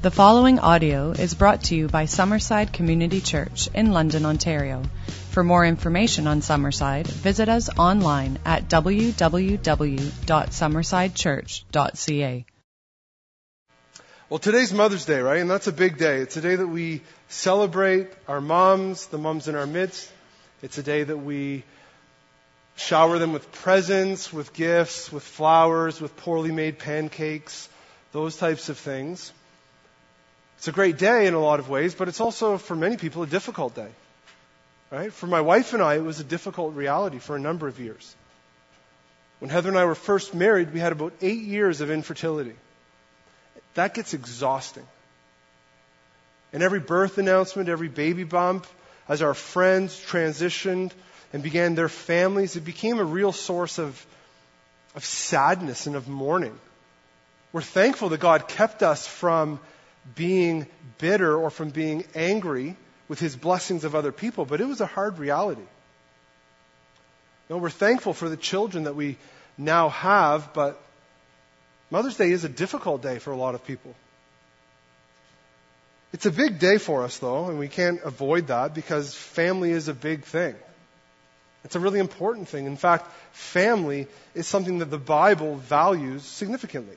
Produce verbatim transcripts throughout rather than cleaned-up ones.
The following audio is brought to you by Summerside Community Church in London, Ontario. For more information on Summerside, visit us online at w w w dot summerside church dot c a. Well, today's Mother's Day, right? And that's a big day. It's a day that we celebrate our moms, the moms in our midst. It's a day that we shower them with presents, with gifts, with flowers, with poorly made pancakes, those types of things. It's a great day in a lot of ways, but it's also, for many people, a difficult day. Right? For my wife and I, it was a difficult reality for a number of years. When Heather and I were first married, we had about eight years of infertility. That gets exhausting. And every birth announcement, every baby bump, as our friends transitioned and began their families, it became a real source of, of sadness and of mourning. We're thankful that God kept us from being bitter or from being angry with His blessings of other people, but it was a hard reality. You know, we're thankful for the children that we now have, but Mother's Day is a difficult day for a lot of people. It's a big day for us, though, and we can't avoid that because family is a big thing. It's a really important thing. In fact, family is something that the Bible values significantly.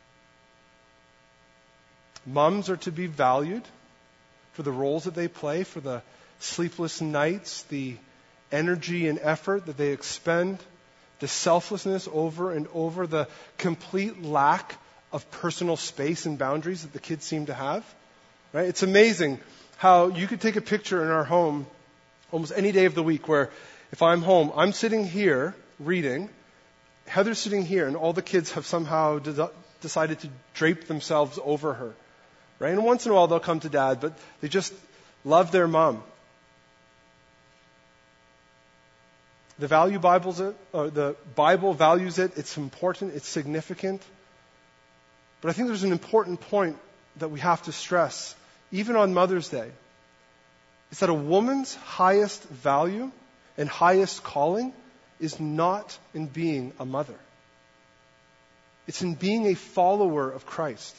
Moms are to be valued for the roles that they play, for the sleepless nights, the energy and effort that they expend, the selflessness over and over, the complete lack of personal space and boundaries that the kids seem to have. Right? It's amazing how you could take a picture in our home almost any day of the week where if I'm home, I'm sitting here reading, Heather's sitting here, and all the kids have somehow de- decided to drape themselves over her. Right? And once in a while they'll come to Dad, but they just love their mom. The value Bible's it, or the Bible values it. It's important. It's significant. But I think there's an important point that we have to stress, even on Mother's Day. It's that a woman's highest value and highest calling is not in being a mother. It's in being a follower of Christ.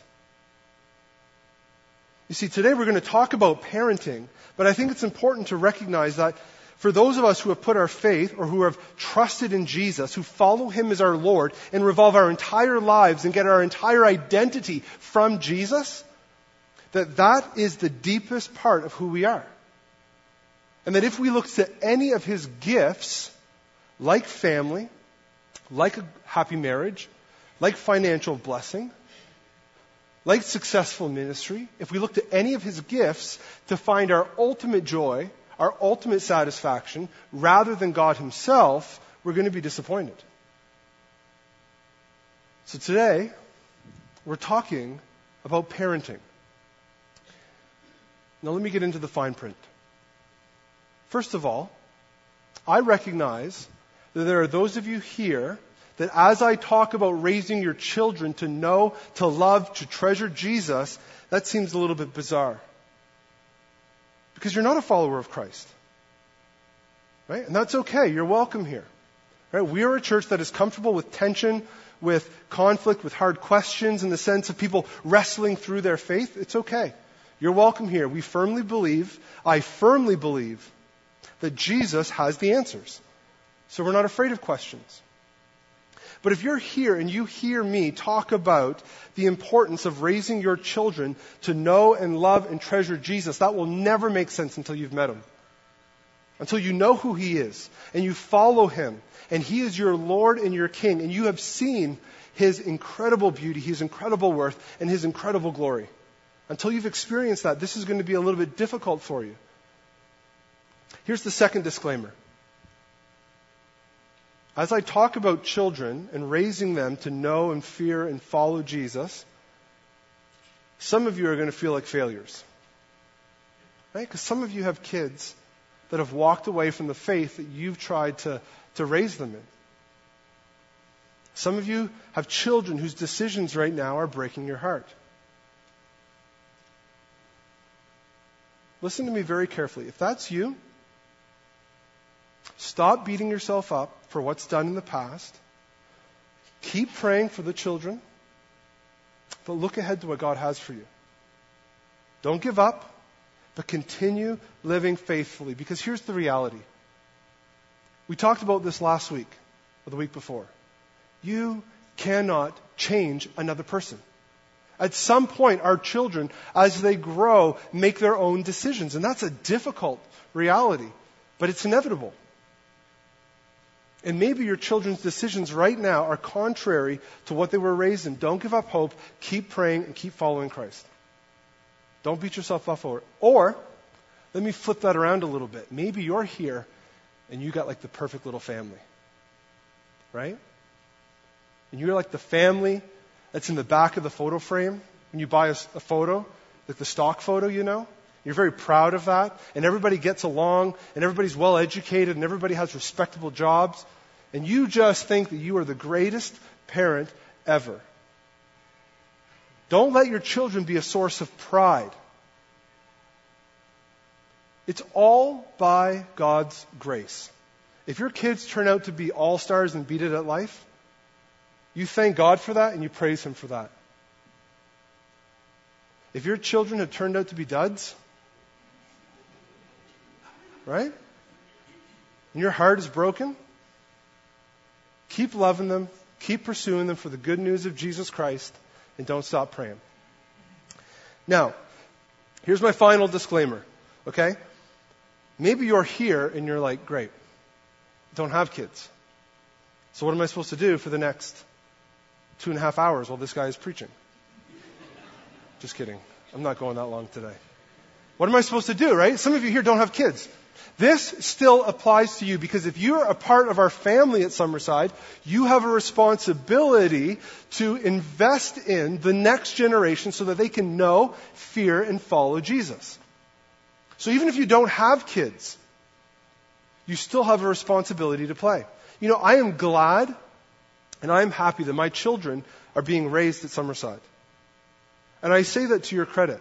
You see, today we're going to talk about parenting, but I think it's important to recognize that for those of us who have put our faith or who have trusted in Jesus, who follow Him as our Lord and revolve our entire lives and get our entire identity from Jesus, that that is the deepest part of who we are. And that if we look to any of His gifts, like family, like a happy marriage, like financial blessing, like successful ministry, if we look to any of His gifts to find our ultimate joy, our ultimate satisfaction, rather than God Himself, we're going to be disappointed. So today, we're talking about parenting. Now let me get into the fine print. First of all, I recognize that there are those of you here that as I talk about raising your children to know, to love, to treasure Jesus, that seems a little bit bizarre. Because you're not a follower of Christ. Right? And that's okay. You're welcome here. Right? We are a church that is comfortable with tension, with conflict, with hard questions in the sense of people wrestling through their faith. It's okay. You're welcome here. We firmly believe, I firmly believe, that Jesus has the answers. So we're not afraid of questions. But if you're here and you hear me talk about the importance of raising your children to know and love and treasure Jesus, that will never make sense until you've met Him. Until you know who He is and you follow Him and He is your Lord and your King and you have seen His incredible beauty, His incredible worth, and His incredible glory. Until you've experienced that, this is going to be a little bit difficult for you. Here's the second disclaimer. As I talk about children and raising them to know and fear and follow Jesus, some of you are going to feel like failures. Right? Because some of you have kids that have walked away from the faith that you've tried to, to raise them in. Some of you have children whose decisions right now are breaking your heart. Listen to me very carefully. If that's you, stop beating yourself up for what's done in the past. Keep praying for the children, but look ahead to what God has for you. Don't give up, but continue living faithfully. Because here's the reality. We talked about this last week, or the week before. You cannot change another person. At some point, our children, as they grow, make their own decisions. And that's a difficult reality, but it's inevitable. And maybe your children's decisions right now are contrary to what they were raised in. Don't give up hope. Keep praying and keep following Christ. Don't beat yourself up for it. Or, let me flip that around a little bit. Maybe you're here and you got like the perfect little family. Right? And you're like the family that's in the back of the photo frame. When you buy a, a photo, like the stock photo, you know. You're very proud of that. And everybody gets along. And everybody's well educated. And everybody has respectable jobs. And you just think that you are the greatest parent ever. Don't let your children be a source of pride. It's all by God's grace. If your kids turn out to be all-stars and beat it at life, you thank God for that and you praise Him for that. If your children have turned out to be duds, right? And your heart is broken, keep loving them, keep pursuing them for the good news of Jesus Christ, and don't stop praying. Now, here's my final disclaimer, okay? Maybe you're here and you're like, great, don't have kids. So what am I supposed to do for the next two and a half hours while this guy is preaching? Just kidding. I'm not going that long today. What am I supposed to do, right? Some of you here don't have kids. This still applies to you because if you're a part of our family at Summerside, you have a responsibility to invest in the next generation so that they can know, fear, and follow Jesus. So even if you don't have kids, you still have a responsibility to play. You know, I am glad and I am happy that my children are being raised at Summerside. And I say that to your credit.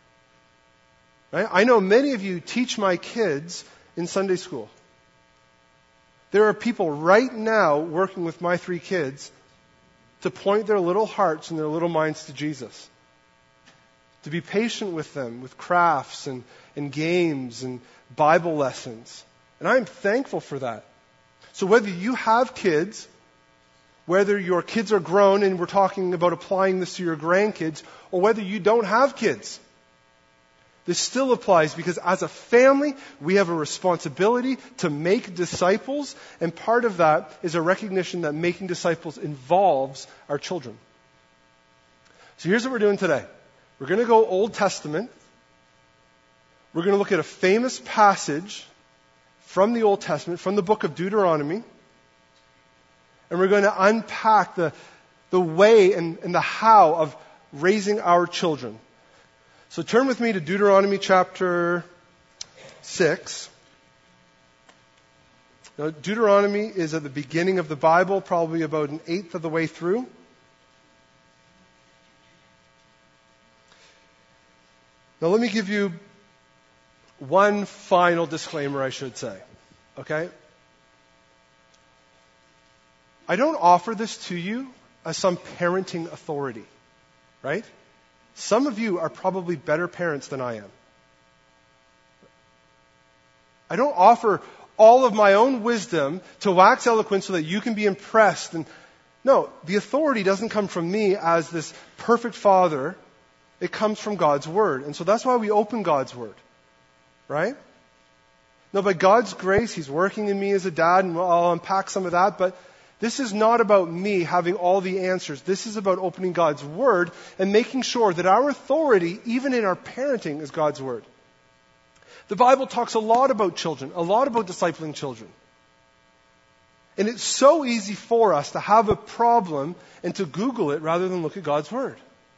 Right? I know many of you teach my kids in Sunday school. There are people right now working with my three kids to point their little hearts and their little minds to Jesus. To be patient with them, with crafts and, and games and Bible lessons. And I'm thankful for that. So whether you have kids, whether your kids are grown and we're talking about applying this to your grandkids, or whether you don't have kids, this still applies because as a family, we have a responsibility to make disciples, and part of that is a recognition that making disciples involves our children. So here's what we're doing today. We're going to go Old Testament. We're going to look at a famous passage from the Old Testament, from the book of Deuteronomy, and we're going to unpack the, the way and, and the how of raising our children. So turn with me to Deuteronomy chapter six. Now, Deuteronomy is at the beginning of the Bible, probably about an eighth of the way through. Now let me give you one final disclaimer, I should say. Okay? I don't offer this to you as some parenting authority, right? Some of you are probably better parents than I am. I don't offer all of my own wisdom to wax eloquent so that you can be impressed. And no, the authority doesn't come from me as this perfect father. It comes from God's Word. And so that's why we open God's Word. Right? Now, by God's grace, He's working in me as a dad, and I'll unpack some of that, but this is not about me having all the answers. This is about opening God's Word and making sure that our authority, even in our parenting, is God's Word. The Bible talks a lot about children, a lot about discipling children. And it's so easy for us to have a problem and to Google it rather than look at God's Word.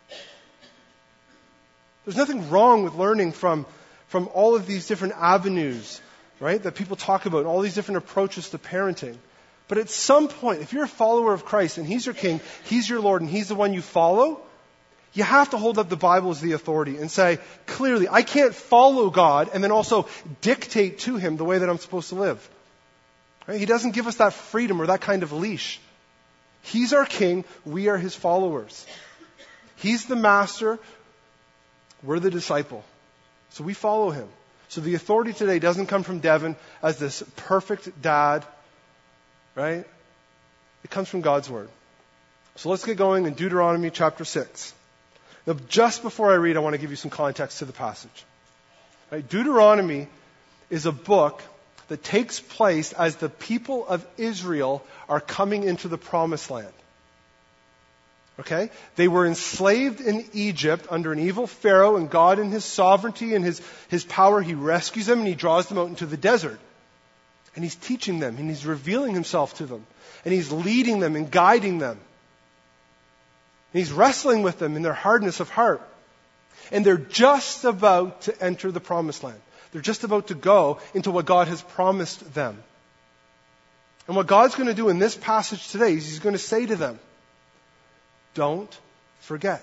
There's nothing wrong with learning from, from all of these different avenues, right, that people talk about, all these different approaches to parenting. But at some point, if you're a follower of Christ and He's your King, He's your Lord, and He's the one you follow, you have to hold up the Bible as the authority and say, clearly, I can't follow God and then also dictate to Him the way that I'm supposed to live. Right? He doesn't give us that freedom or that kind of leash. He's our King, we are His followers. He's the master, we're the disciple. So we follow him. So the authority today doesn't come from Devin as this perfect dad, right? It comes from God's word. So let's get going in Deuteronomy chapter six. Now, just before I read, I want to give you some context to the passage. Right? Deuteronomy is a book that takes place as the people of Israel are coming into the promised land. Okay? They were enslaved in Egypt under an evil Pharaoh, and God in his sovereignty and his, his power, he rescues them and he draws them out into the desert. And he's teaching them and he's revealing himself to them. And he's leading them and guiding them. And he's wrestling with them in their hardness of heart. And they're just about to enter the promised land. They're just about to go into what God has promised them. And what God's going to do in this passage today is he's going to say to them, don't forget.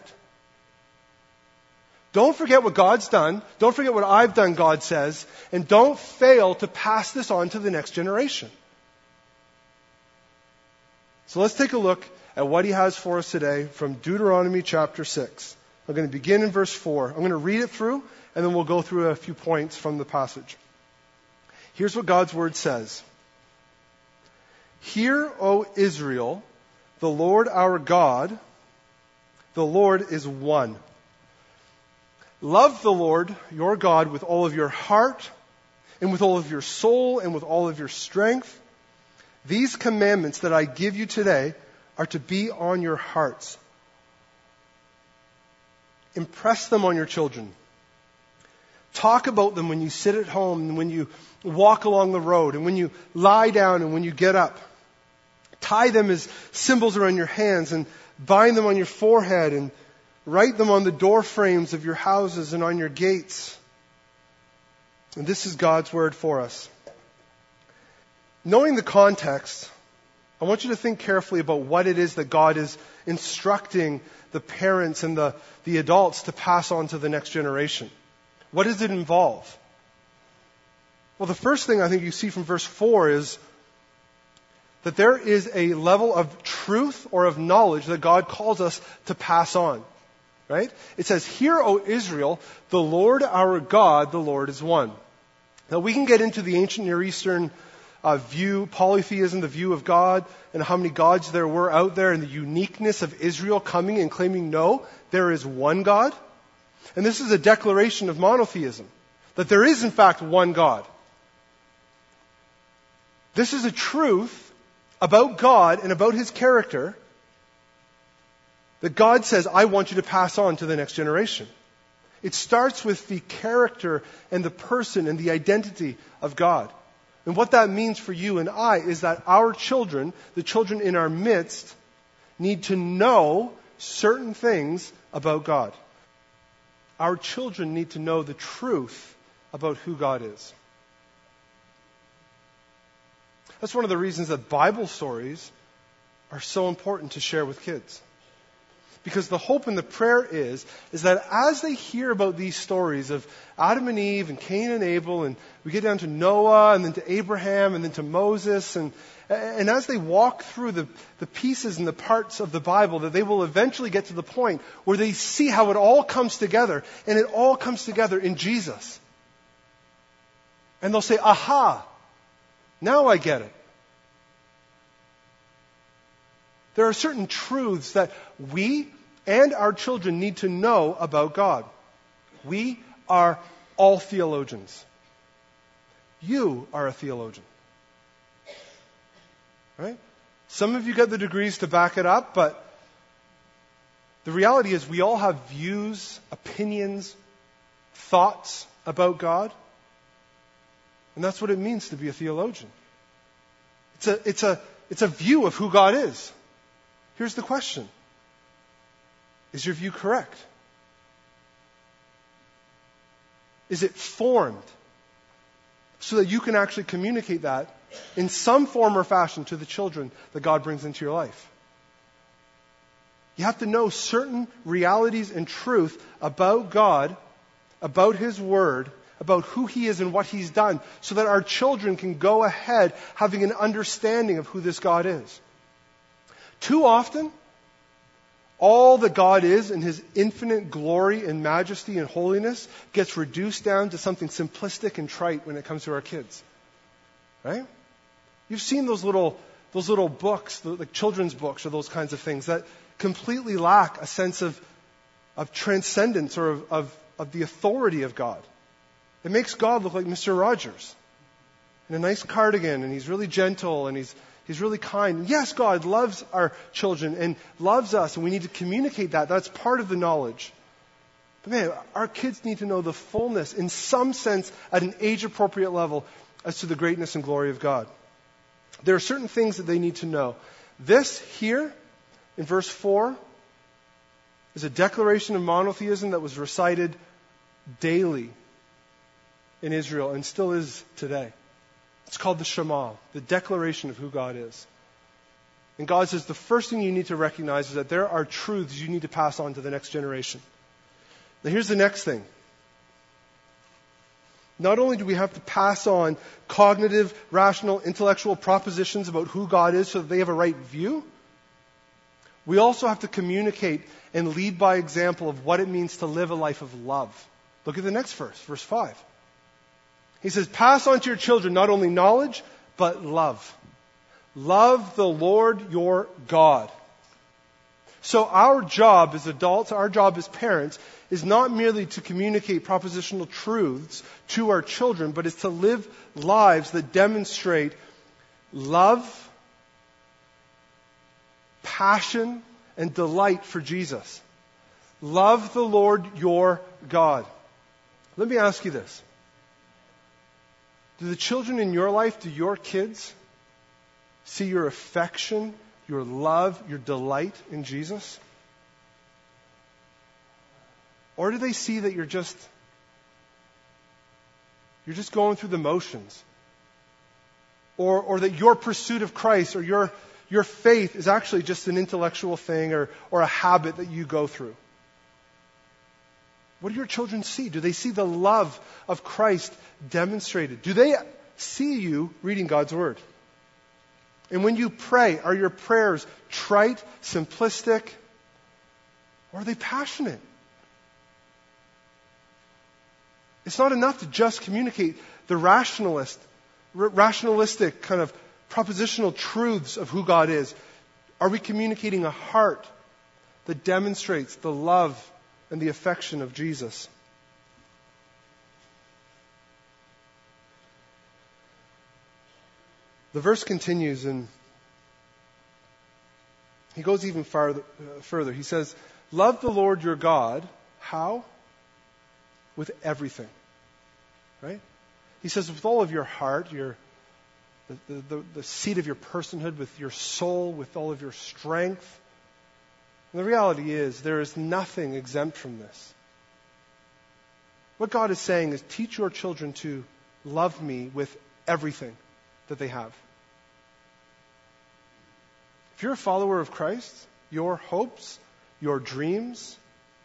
Don't forget what God's done. Don't forget what I've done, God says. And don't fail to pass this on to the next generation. So let's take a look at what he has for us today from Deuteronomy chapter six. I'm going to begin in verse four. I'm going to read it through, and then we'll go through a few points from the passage. Here's what God's word says. Hear, O Israel, the Lord our God, the Lord is one. Love the Lord your God with all of your heart, and with all of your soul, and with all of your strength. These commandments that I give you today are to be on your hearts. Impress them on your children. Talk about them when you sit at home and when you walk along the road and when you lie down and when you get up. Tie them as symbols around your hands and bind them on your forehead and write them on the door frames of your houses and on your gates. And this is God's word for us. Knowing the context, I want you to think carefully about what it is that God is instructing the parents and the, the adults to pass on to the next generation. What does it involve? Well, the first thing I think you see from verse four is that there is a level of truth or of knowledge that God calls us to pass on. Right? It says, Hear, O Israel, the Lord our God, the Lord is one. Now we can get into the ancient Near Eastern uh, view, polytheism, the view of God, and how many gods there were out there, and the uniqueness of Israel coming and claiming, no, there is one God. And this is a declaration of monotheism, that there is in fact one God. This is a truth about God and about his character that God says, I want you to pass on to the next generation. It starts with the character and the person and the identity of God. And what that means for you and I is that our children, the children in our midst, need to know certain things about God. Our children need to know the truth about who God is. That's one of the reasons that Bible stories are so important to share with kids. Because the hope and the prayer is, is that as they hear about these stories of Adam and Eve and Cain and Abel, and we get down to Noah and then to Abraham and then to Moses, and, and as they walk through the, the pieces and the parts of the Bible, that they will eventually get to the point where they see how it all comes together, and it all comes together in Jesus. And they'll say, aha, now I get it. There are certain truths that we and our children need to know about God. We are all theologians. You are a theologian. Right? Some of you get the degrees to back it up, but the reality is we all have views, opinions, thoughts about God. And that's what it means to be a theologian. It's a, it's a, it's a view of who God is. Here's the question. Is your view correct? Is it formed so that you can actually communicate that in some form or fashion to the children that God brings into your life? You have to know certain realities and truth about God, about His Word, about who He is and what He's done, so that our children can go ahead having an understanding of who this God is. Too often, all that God is in his infinite glory and majesty and holiness gets reduced down to something simplistic and trite when it comes to our kids. Right? You've seen those little those little books, like children's books or those kinds of things that completely lack a sense of of transcendence or of, of, of the authority of God. It makes God look like Mister Rogers in a nice cardigan, and he's really gentle, and he's He's really kind. Yes, God loves our children and loves us, and we need to communicate that. That's part of the knowledge. But man, our kids need to know the fullness, in some sense, at an age-appropriate level, as to the greatness and glory of God. There are certain things that they need to know. This here, in verse four, is a declaration of monotheism that was recited daily in Israel and still is today. It's called the Shema, the declaration of who God is. And God says the first thing you need to recognize is that there are truths you need to pass on to the next generation. Now here's the next thing. Not only do we have to pass on cognitive, rational, intellectual propositions about who God is so that they have a right view, we also have to communicate and lead by example of what it means to live a life of love. Look at the next verse, verse five. He says, pass on to your children not only knowledge, but love. Love the Lord your God. So our job as adults, our job as parents, is not merely to communicate propositional truths to our children, but is to live lives that demonstrate love, passion, and delight for Jesus. Love the Lord your God. Let me ask you this. Do the children in your life, do your kids see your affection, your love, your delight in Jesus? Or do they see that you're just you're just going through the motions? Or or that your pursuit of Christ or your your faith is actually just an intellectual thing or, or a habit that you go through? What do your children see? Do they see the love of Christ demonstrated? Do they see you reading God's Word? And when you pray, are your prayers trite, simplistic, or are they passionate? It's not enough to just communicate the rationalist, r- rationalistic kind of propositional truths of who God is. Are we communicating a heart that demonstrates the love and the affection of Jesus? The verse continues and he goes even farther, uh, further. He says, love the Lord your God. How? With everything. Right? He says with all of your heart, your the, the, the seat of your personhood, with your soul, with all of your strength. And the reality is, there is nothing exempt from this. What God is saying is, teach your children to love me with everything that they have. If you're a follower of Christ, your hopes, your dreams,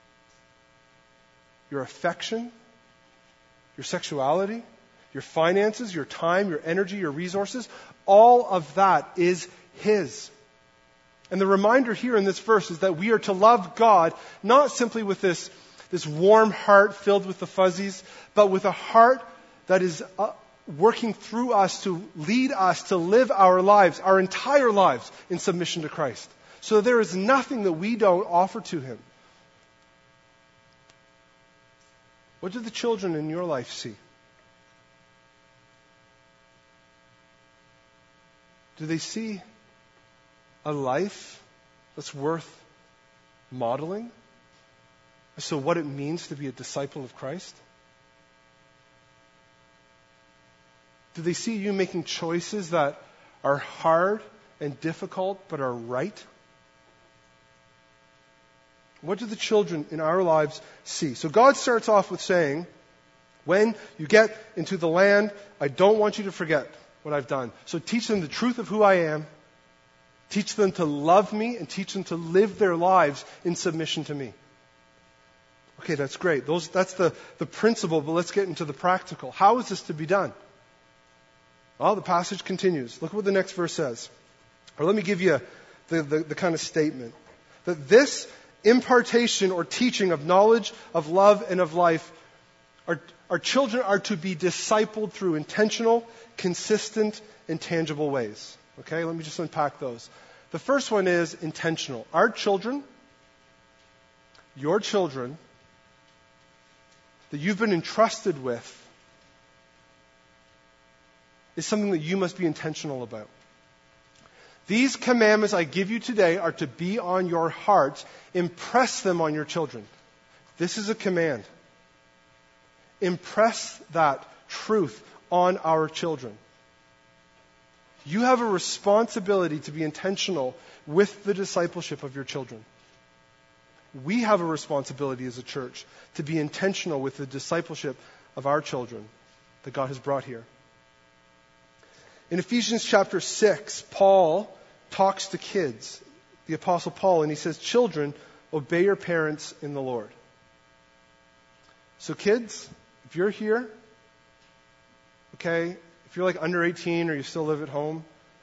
your affection, your sexuality, your finances, your time, your energy, your resources, all of that is His. And the reminder here in this verse is that we are to love God not simply with this, this warm heart filled with the fuzzies, but with a heart that is uh, working through us to lead us to live our lives, our entire lives, in submission to Christ. So there is nothing that we don't offer to Him. What do the children in your life see? Do they see a life that's worth modeling as to what it means to be a disciple of Christ? Do they see you making choices that are hard and difficult but are right? What do the children in our lives see? So God starts off with saying, when you get into the land, I don't want you to forget what I've done. So teach them the truth of who I am. Teach them to love me and teach them to live their lives in submission to me. Okay, that's great. Those, that's the, the principle, but let's get into the practical. How is this to be done? Well, the passage continues. Look what the next verse says. Or let me give you the, the, the kind of statement. That this impartation or teaching of knowledge, of love, and of life. Our, our children are to be discipled through intentional, consistent, and tangible ways. Okay, let me just unpack those. The first one is intentional. Our children, your children, that you've been entrusted with, is something that you must be intentional about. These commandments I give you today are to be on your hearts. Impress them on your children. This is a command. Impress that truth on our children. You have a responsibility to be intentional with the discipleship of your children. We have a responsibility as a church to be intentional with the discipleship of our children that God has brought here. In Ephesians chapter six, Paul talks to kids, the Apostle Paul, and he says, "Children, obey your parents in the Lord." So kids, if you're here, okay, if you're like under eighteen or you still live at home,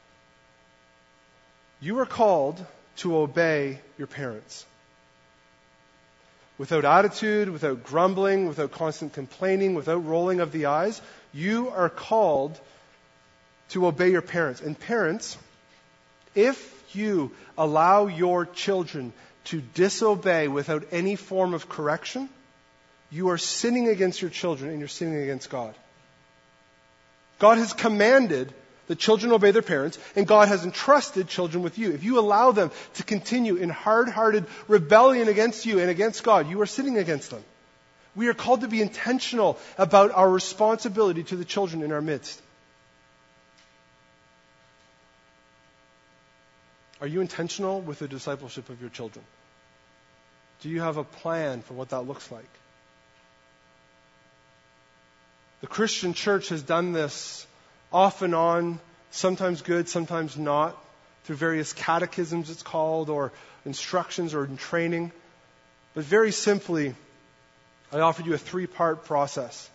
you are called to obey your parents. Without attitude, without grumbling, without constant complaining, without rolling of the eyes, you are called to obey your parents. And parents, if you allow your children to disobey without any form of correction, you are sinning against your children and you're sinning against God. God has commanded that children obey their parents, and God has entrusted children with you. If you allow them to continue in hard-hearted rebellion against you and against God, you are sinning against them. We are called to be intentional about our responsibility to the children in our midst. Are you intentional with the discipleship of your children? Do you have a plan for what that looks like? The Christian church has done this off and on, sometimes good, sometimes not, through various catechisms it's called, or instructions or in training. But very simply, I offered you a three-part process.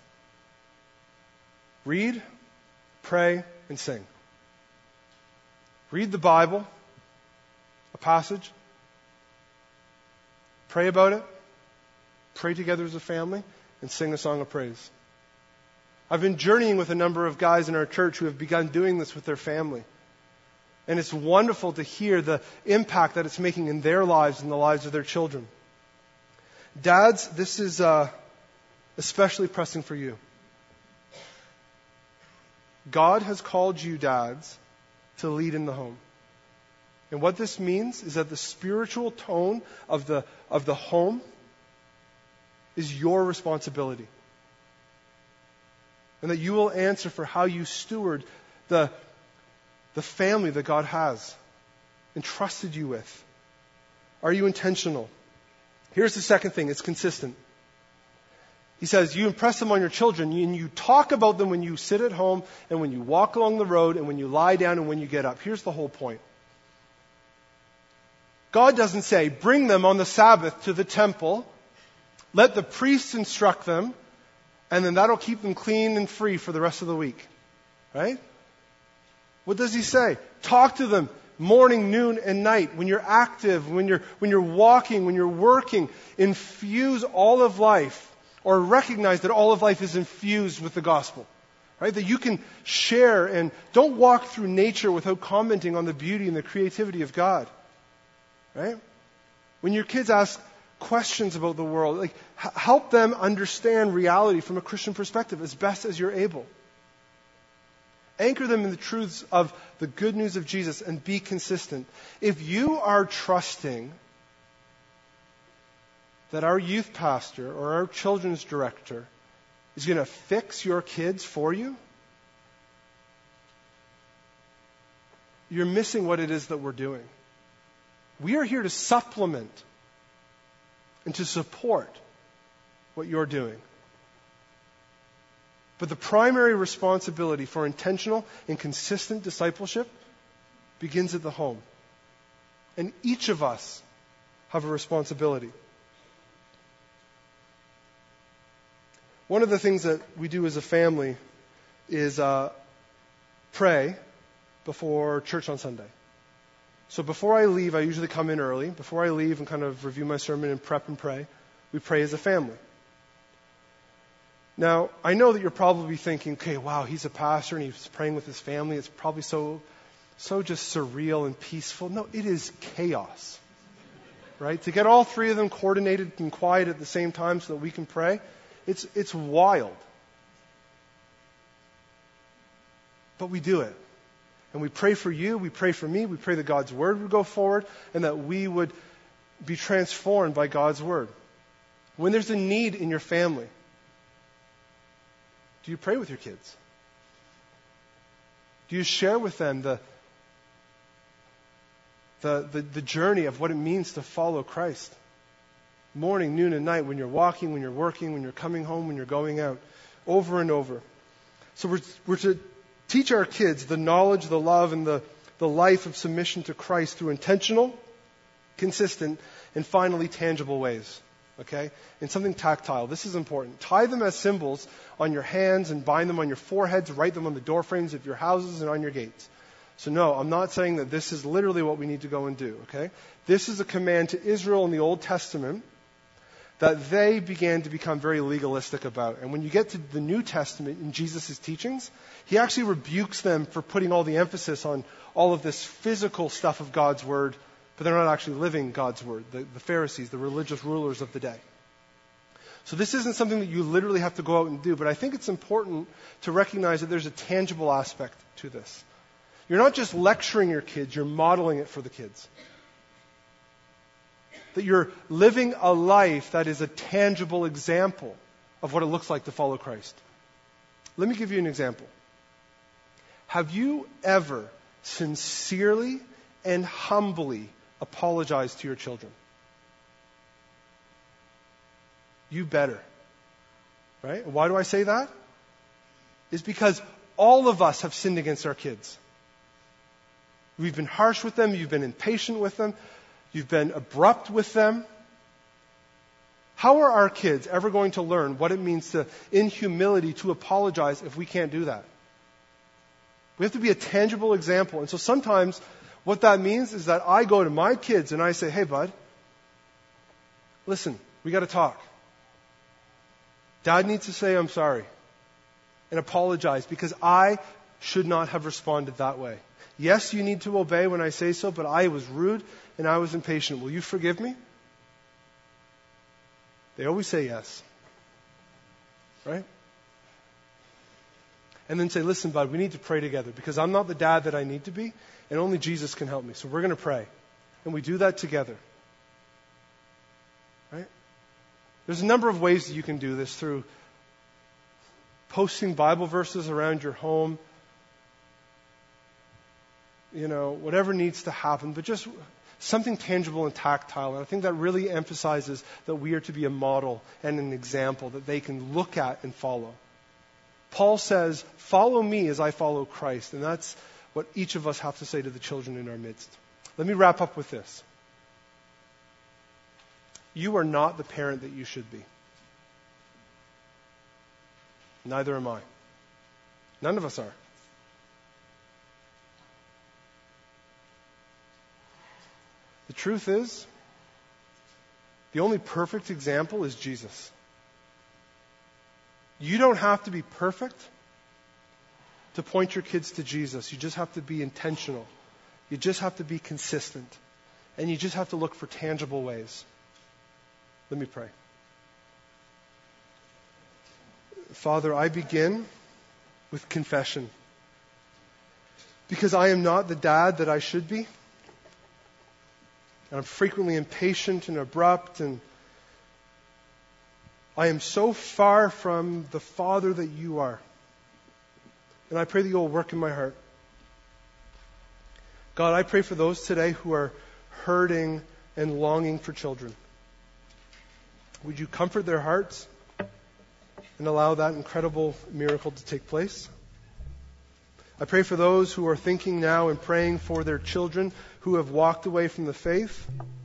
Read, pray, and sing. Read the Bible, a passage. Pray about it. Pray together as a family, and sing a song of praise. I've been journeying with a number of guys in our church who have begun doing this with their family. And it's wonderful to hear the impact that it's making in their lives and the lives of their children. Dads, this is uh, especially pressing for you. God has called you, dads, to lead in the home. And what this means is that the spiritual tone of the, of the home is your responsibility. And that you will answer for how you steward the, the family that God has entrusted you with. Are you intentional? Here's the second thing. It's consistent. He says, you impress them on your children, and you talk about them when you sit at home, and when you walk along the road, and when you lie down, and when you get up. Here's the whole point. God doesn't say, bring them on the Sabbath to the temple, let the priests instruct them, and then that'll keep them clean and free for the rest of the week. Right? What does he say? Talk to them morning, noon, and night. When you're active, when you're, when you're walking, when you're working, infuse all of life, or recognize that all of life is infused with the gospel. Right? That you can share, and don't walk through nature without commenting on the beauty and the creativity of God. Right? When your kids ask questions about the world, like h- help them understand reality from a Christian perspective as best as you're able. Anchor them in the truths of the good news of Jesus and be consistent. If you are trusting that our youth pastor or our children's director is going to fix your kids for you, you're missing what it is that we're doing. We are here to supplement and to support what you're doing. But the primary responsibility for intentional and consistent discipleship begins at the home. And each of us have a responsibility. One of the things that we do as a family is uh, pray before church on Sunday. So before I leave, I usually come in early. Before I leave and kind of review my sermon and prep and pray, we pray as a family. Now, I know that you're probably thinking, okay, wow, he's a pastor and he's praying with his family. It's probably so, so just surreal and peaceful. No, it is chaos, right? To get all three of them coordinated and quiet at the same time so that we can pray, it's, it's wild. But we do it. And we pray for you, we pray for me, we pray that God's Word would go forward and that we would be transformed by God's Word. When there's a need in your family, do you pray with your kids? Do you share with them the, the, the, the journey of what it means to follow Christ? Morning, noon, and night, when you're walking, when you're working, when you're coming home, when you're going out, over and over. So we're, we're to teach our kids the knowledge, the love, and the, the life of submission to Christ through intentional, consistent, and finally tangible ways. Okay? And something tactile. This is important. Tie them as symbols on your hands and bind them on your foreheads. Write them on the doorframes of your houses and on your gates. So no, I'm not saying that this is literally what we need to go and do. Okay? This is a command to Israel in the Old Testament that they began to become very legalistic about. And when you get to the New Testament in Jesus' teachings, he actually rebukes them for putting all the emphasis on all of this physical stuff of God's Word, but they're not actually living God's Word, the, the Pharisees, the religious rulers of the day. So this isn't something that you literally have to go out and do, but I think it's important to recognize that there's a tangible aspect to this. You're not just lecturing your kids, you're modeling it for the kids. That you're living a life that is a tangible example of what it looks like to follow Christ. Let me give you an example. Have you ever sincerely and humbly apologized to your children? You better. Right? Why do I say that? It's because all of us have sinned against our kids. We've been harsh with them, you've been impatient with them, you've been abrupt with them. How are our kids ever going to learn what it means to, in humility, to apologize if we can't do that? We have to be a tangible example. And so sometimes what that means is that I go to my kids and I say, hey, bud, listen, we got to talk. Dad needs to say I'm sorry and apologize because I should not have responded that way. Yes, you need to obey when I say so, but I was rude and I was impatient. Will you forgive me? They always say yes. Right? And then say, listen, bud, we need to pray together because I'm not the dad that I need to be and only Jesus can help me. So we're going to pray. And we do that together. Right? There's a number of ways that you can do this through posting Bible verses around your home, you know, whatever needs to happen, but just something tangible and tactile. And I think that really emphasizes that we are to be a model and an example that they can look at and follow. Paul says, follow me as I follow Christ. And that's what each of us have to say to the children in our midst. Let me wrap up with this. You are not the parent that you should be. Neither am I. None of us are. The truth is, the only perfect example is Jesus. You don't have to be perfect to point your kids to Jesus. You just have to be intentional. You just have to be consistent. And you just have to look for tangible ways. Let me pray. Father, I begin with confession. Because I am not the dad that I should be. And I'm frequently impatient and abrupt, and I am so far from the Father that you are. And I pray that you will work in my heart. God, I pray for those today who are hurting and longing for children. Would you comfort their hearts and allow that incredible miracle to take place? I pray for those who are thinking now and praying for their children who have walked away from the faith.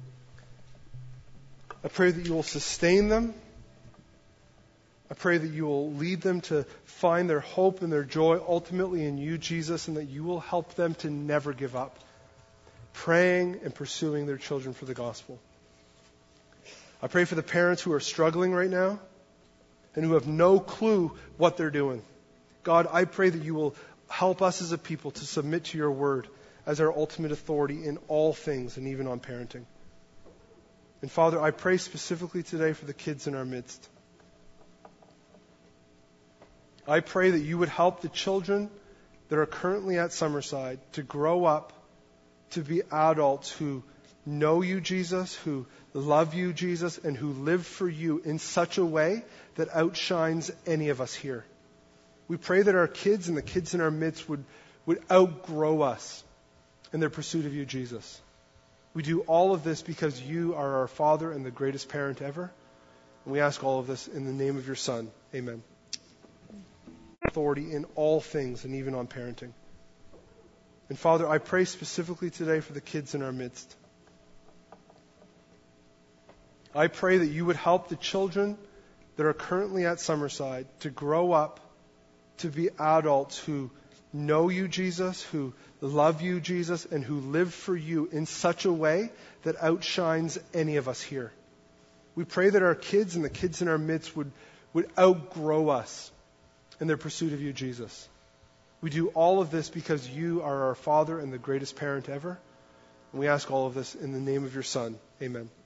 I pray that you will sustain them. I pray that you will lead them to find their hope and their joy ultimately in you, Jesus, and that you will help them to never give up. praying and pursuing their children for the gospel. I pray for the parents who are struggling right now and who have no clue what they're doing. God, I pray that you will help us as a people to submit to your word as our ultimate authority in all things and even on parenting. And Father, I pray specifically today for the kids in our midst. I pray that you would help the children that are currently at Summerside to grow up to be adults who know you, Jesus, who love you, Jesus, and who live for you in such a way that outshines any of us here. We pray that our kids and the kids in our midst would, would outgrow us in their pursuit of you, Jesus. We do all of this because you are our Father and the greatest parent ever. And we ask all of this in the name of your Son. Amen. Authority in all things and even on parenting. And Father, I pray specifically today for the kids in our midst. I pray that you would help the children that are currently at Summerside to grow up to be adults who know you, Jesus, who love you, Jesus, and who live for you in such a way that outshines any of us here. We pray that our kids and the kids in our midst would, would outgrow us in their pursuit of you, Jesus. We do all of this because you are our Father and the greatest parent ever. And we ask all of this in the name of your Son. Amen.